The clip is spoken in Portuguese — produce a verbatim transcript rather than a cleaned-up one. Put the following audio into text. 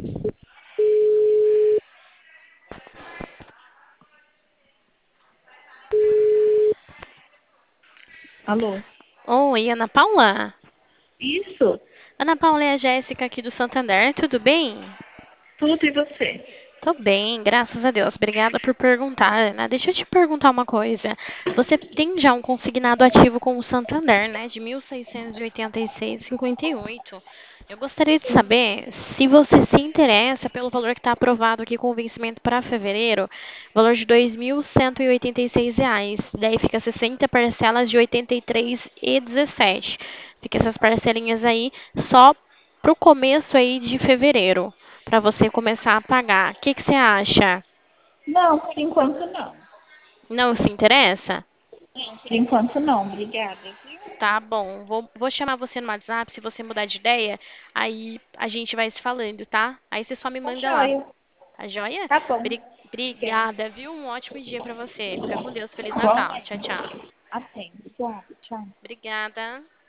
Alô? Oi, Ana Paula? Isso? Ana Paula é a Jéssica aqui do Santander, tudo bem? Tudo e você? Tô bem, graças a Deus. Obrigada por perguntar, Ana. Deixa eu te perguntar uma coisa. Você tem já um consignado ativo com o Santander, né? De mil seiscentos e oitenta e seis vírgula cinquenta e oito. Eu gostaria de saber se você se interessa pelo valor que está aprovado aqui com o vencimento para fevereiro, valor de dois mil cento e oitenta e seis reais. Daí fica sessenta parcelas de oitenta e três e dezessete. Fica essas parcelinhas aí só pro começo aí de fevereiro para você começar a pagar. O que que você acha? Não, por enquanto não. Não se interessa? Não, por enquanto não, obrigada, viu? Tá bom. Vou, vou chamar você no WhatsApp. Se você mudar de ideia, aí a gente vai se falando, tá? Aí você só me Tá manda lá. joia. Tá joia? Tá bom. Bri- Obrigada. Obrigada, viu? Um ótimo dia pra você. Fica com Deus. Feliz Bom, Natal. Tchau, tchau. atende. Obrigada, tchau. Obrigada.